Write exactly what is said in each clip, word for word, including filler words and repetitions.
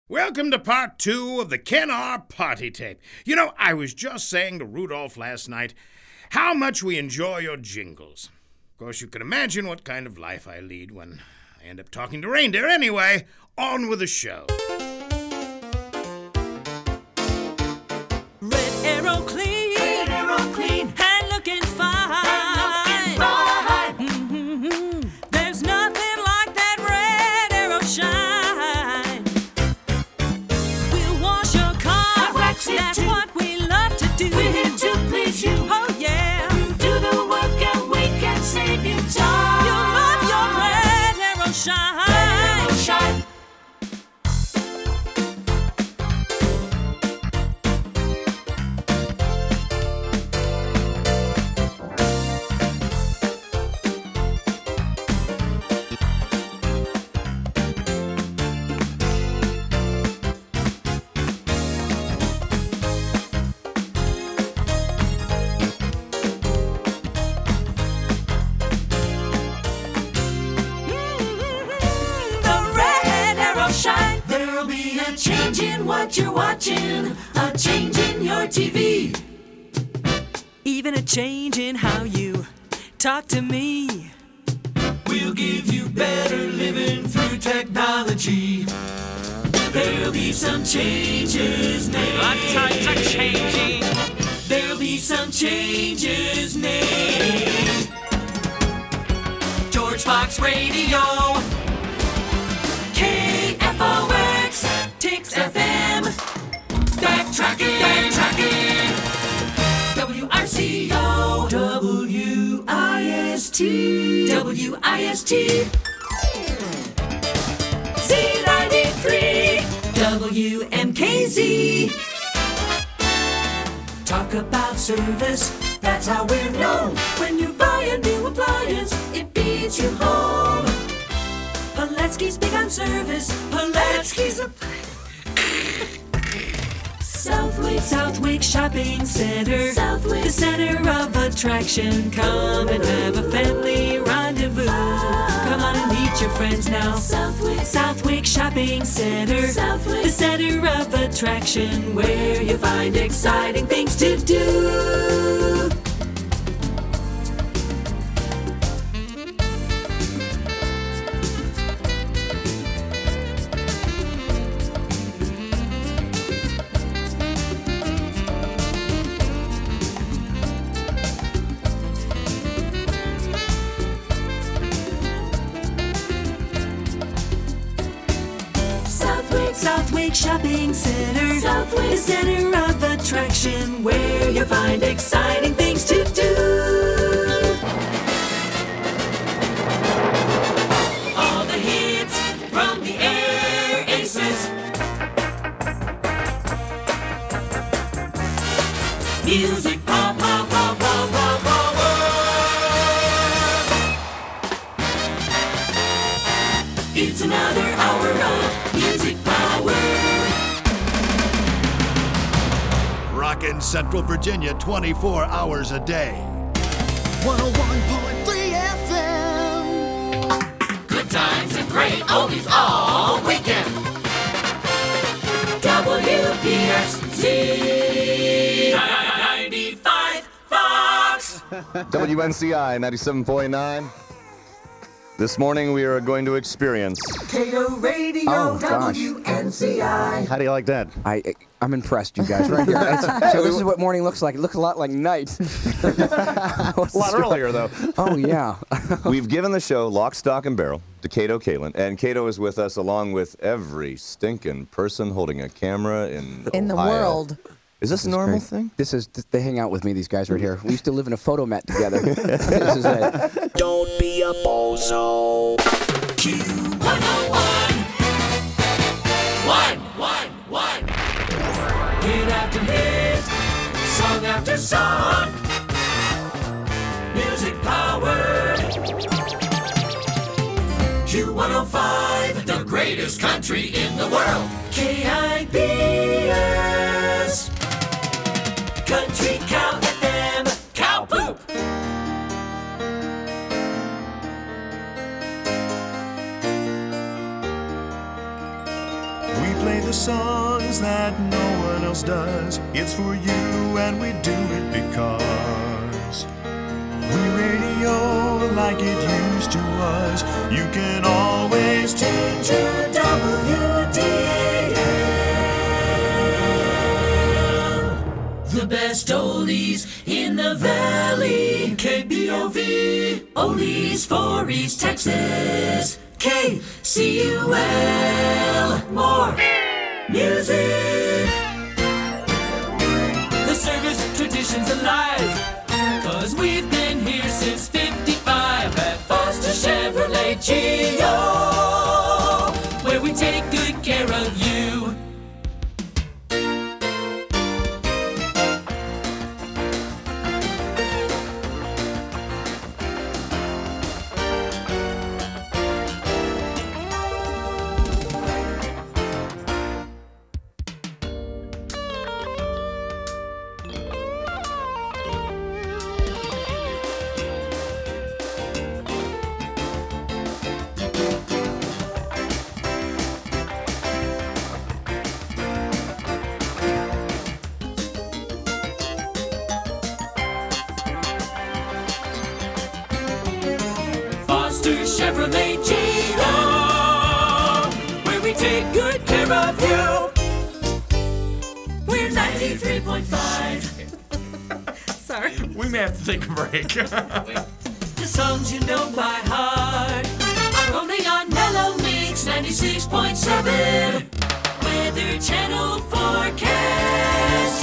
Welcome to part two of the Ken R. Party Tape. You know, I was just saying to Rudolph last night how much we enjoy your jingles. Of course, you can imagine what kind of life I lead when I end up talking to reindeer. Anyway, on with the show. Red Arrow Clean, Red Arrow Clean, and looking fine, and looking fine. Mm-hmm. There's nothing like that Red Arrow shine. We'll wash your car, wax it that's too. What we love to do. We're here to please you. Oh yeah, do the work and we can save you time. You'll love your Red Arrow shine. Red Arrow shine. Change in what you're watching, a change in your T V, even a change in how you talk to me. We'll give you better living through technology. There'll be some changes made. What times are changing? There'll be some changes made. George Fox Radio, K F O X, Tix F M, backtracking, backtracking, W R C O, W I S T, W I S T, Z ninety-three, W M K Z. Talk about service, that's how we're known. When you buy a new appliance, it beats you home. Pulaski's big on service, Pulaski's a... Southwick, Southwick Shopping Center, Southwick, the center of attraction. Come and have a family rendezvous. Come on and meet your friends now. Southwick, Southwick Shopping Center, Southwick, the center of attraction, where you find exciting things to do. Southwick Shopping Center, Southwick, the center of attraction, where you find exciting things to do. All the hits from the Air Aces. Music pop, pop, pop, pop, pop, pop, pop. It's another hour of music power. Rockin' Central Virginia twenty-four hours a day. one oh one point three F M. Good times and great oldies all weekend. W P S Z ninety-five Fox. W N C I ninety-seven point nine. This morning we are going to experience Cato Radio, oh, W N C I. How do you like that? I, I'm impressed, you guys, right here. It's, so this is what morning looks like. It looks a lot like night. A lot earlier, though. Oh, yeah. We've given the show lock, stock, and barrel to Cato Kalin, and Cato is with us along with every stinking person holding a camera in In the Ohio. world. Is this a This normal great. thing? This is, they hang out with me, these guys right here. We used to live in a photo mat together. This is it. Don't be a bozo. Q one oh one. One, one, one. Hit after hit, song after song. Music power. Q one oh five, the greatest country in the world. K I B S. Country Cow F M. Cow poop. We play the the songs that no one else does. It's for you and we do it because we radio like it used to us. You can always tune to W D L. The best oldies in the valley. K B O V, oldies for East Texas. K C U L, more music. The service tradition's alive, 'cause we've been here since fifty-five at Foster Chevrolet G O, where we take good care of you. Foster Chevrolet G O, where we take good care of you. We're ninety-three point five. Sorry. We may have to take a break. The songs you know by heart are only on Mellow Mix ninety-six point seven. Weather Channel forecast.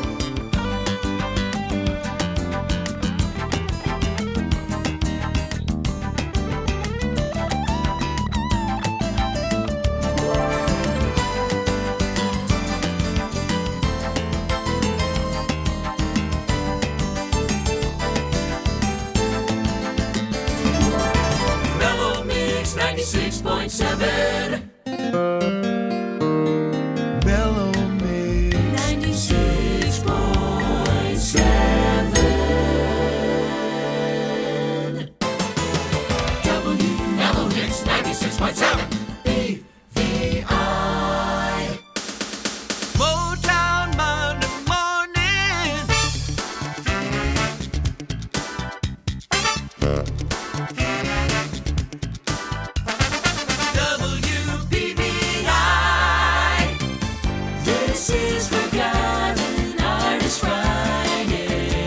Mellow Mix ninety-six point seven. Mellow Mix ninety-six point seven. W Mellow Mix ninety-six point seven. B V I. Motown Monday morning. W B V I. This is Forgotten Artist Friday.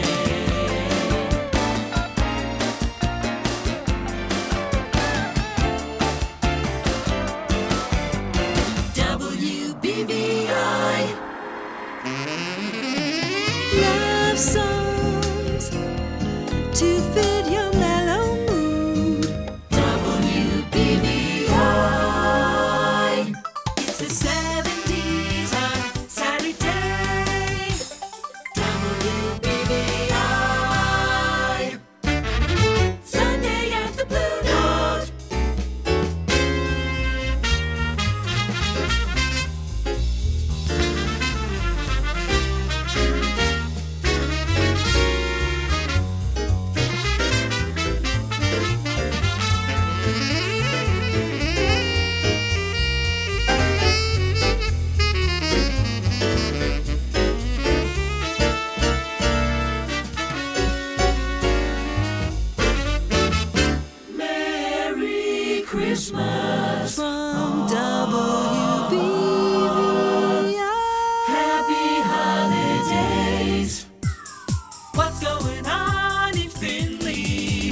W B V I. Love songs to fit your mellow mood. W B V I. It's the seventies on Saturday. W B V I. Sunday at the Blue Note. Merry Christmas from W B V I. Happy holidays. What's going on in Findlay?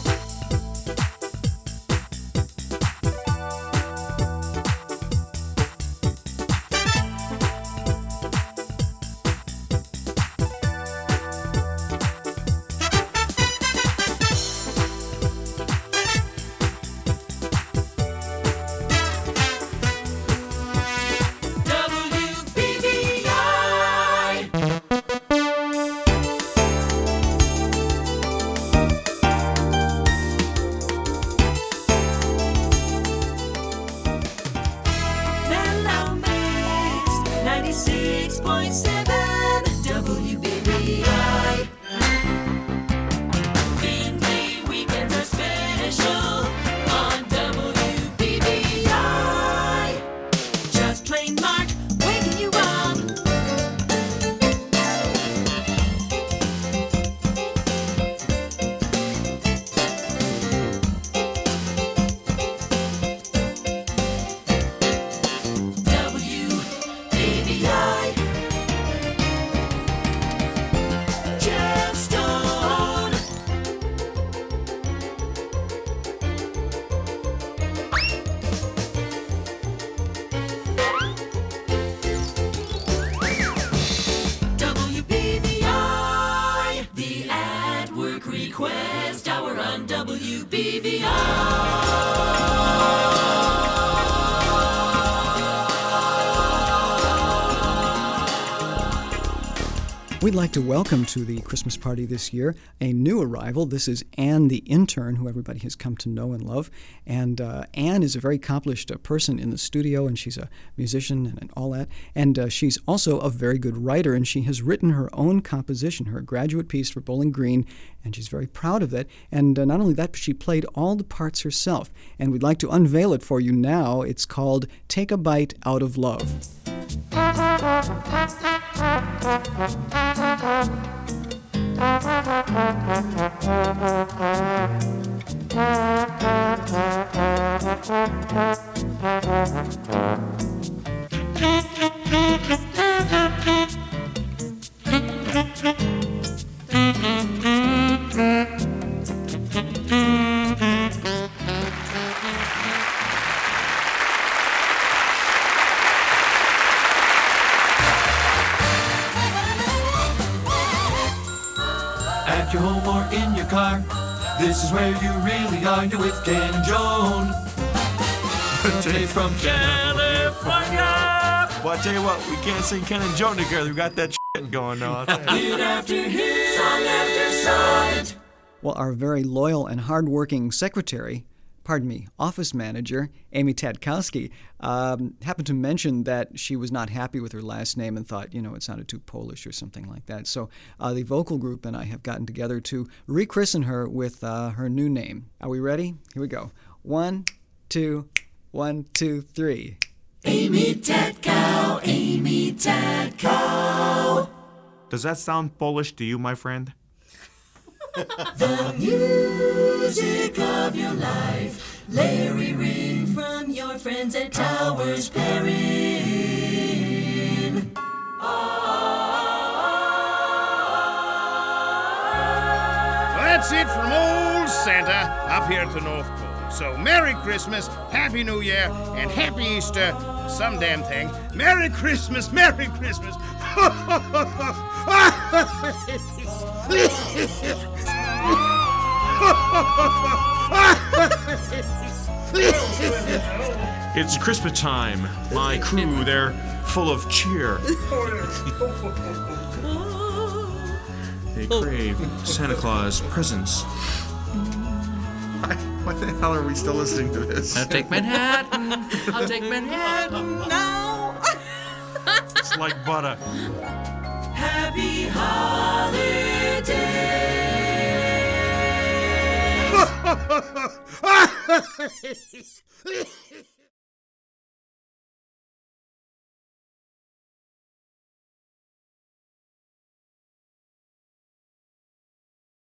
W B V I. Mellow Mix ninety-six point seven. W B V I. Findlay weekends are special on W B V I. Just plain Mark Quest Hour on W B V R. We'd like to welcome to the Christmas party this year a new arrival. This is Anne the intern, who everybody has come to know and love. And uh, Anne is a very accomplished uh, person in the studio, and she's a musician and, and all that. And uh, she's also a very good writer, and she has written her own composition, her graduate piece for Bowling Green, and she's very proud of it. And uh, not only that, but she played all the parts herself. And we'd like to unveil it for you now. It's called Take a Bite Out of Love. At your home or in your car, this is where you really are. You're with Ken and Joan. Tape from California. Well, I tell you what, we can't sing Ken and Joan together. We got that shit going on. Hit after hit, song after song. Well, our very loyal and hardworking secretary, pardon me, office manager, Amy Tadkowski, um, happened to mention that she was not happy with her last name and thought, you know, it sounded too Polish or something like that. So uh, the vocal group and I have gotten together to rechristen her with uh, her new name. Are we ready? Here we go. One, two, one, two, three. Amy Tadkow, Amy Tadkow. Does that sound Polish to you, my friend? The music of your life, Larry Ring from your friends at Towers Perrin. Well, that's it from old Santa up here at the North Pole. So Merry Christmas, Happy New Year, and Happy Easter, some damn thing. Merry Christmas, Merry Christmas. It's Christmas time. My crew, they're full of cheer. They crave Santa Claus presents. Why the hell are we still listening to this? I'll take Manhattan. I'll take Manhattan. No. It's like butter. Happy holidays.